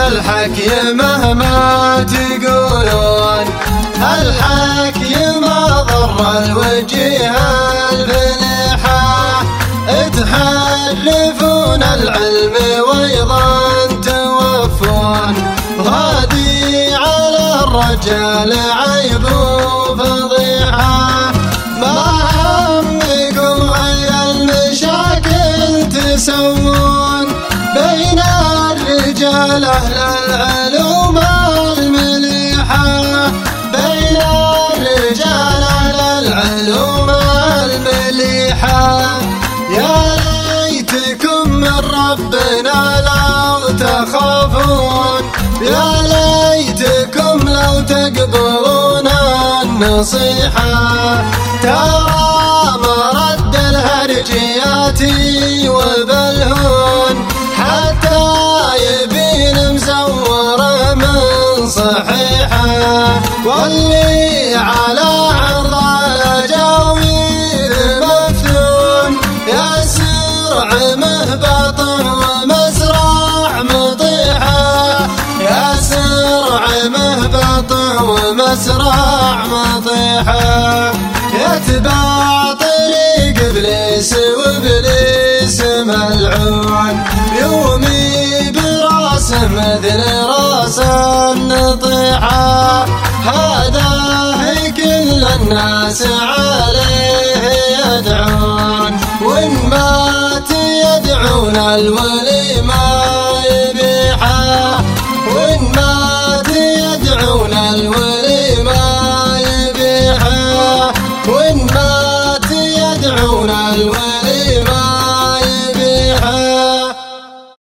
الحكي مهما تقولون، الحكي ما ضر الوجيه الفلحة، تحلفون العلم وأيضا توفون، هذه على الرجال عيب وفضيحة. ما همكم أي المشاكل تسوون بين الرجال أهل العلوم المليحة، بين الرجال أهل العلوم المليحة. يا ليتكم من ربنا لو تخافون، يا ليتكم لو تقبلون النصيحة. ترى مرد الهرجيات وبالهون حتى يبين مزوره من صحيحة، واللي على عرض الأجاويل مفتون ياسر عمه بطن ومسرح مطيحة، ياسر عمه بطن ومسرح مطيحة. يتبع طريق إبليس وإبليس ملعون، يومي براسه مثل راس النطيحة. هذا كل الناس عليه يدعون، وإن مات يدعون الولي ما يبيحه، وإن مات يدعون الولي ما يبيحه، وإن